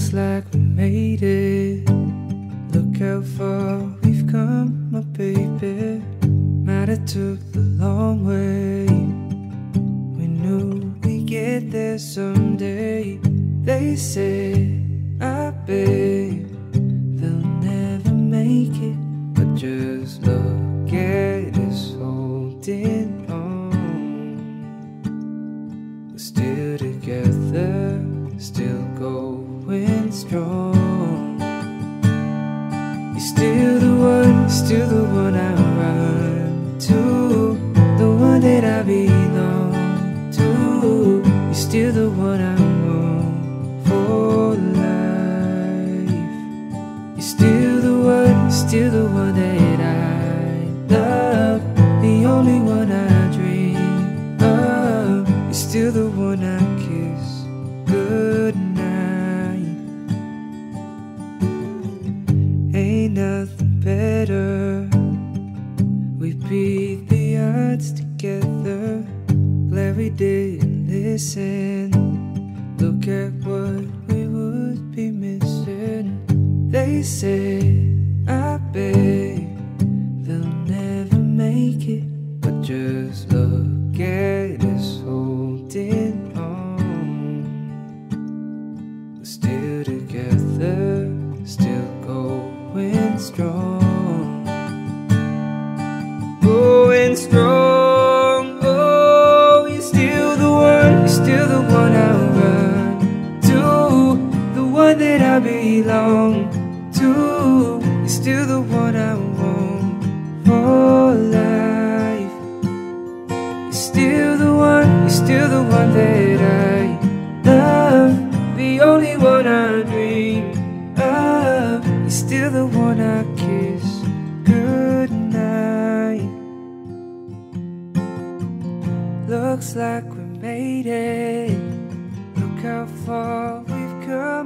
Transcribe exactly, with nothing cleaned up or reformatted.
Looks like we made it. Look how far we've come, my baby. Might have took the long way. We knew we'd get there someday. They say, I bet they'll never make it, but just look at us holding on. We're still together, still going strong. You're still the one, still the one I run to, the one that I belong to. You're still the one I want for life. You're still the one, still the one that I love, the only one I dream of. You're still the one I kiss goodnight. Ain't nothing better. We beat the odds together. Glad we didn't listen. Look at what we would be missing. They say, I bet they'll never make it, but just look at us holding on. We're still together, still going strong. Going strong, oh, you're still the one, you're still the one I run to, the one that I belong to. You're still the one I want for life. You're still the one, you're still the one that I love, the only one I dream of. You're still the one I kiss goodnight. Looks like we made it. Look how far we've come.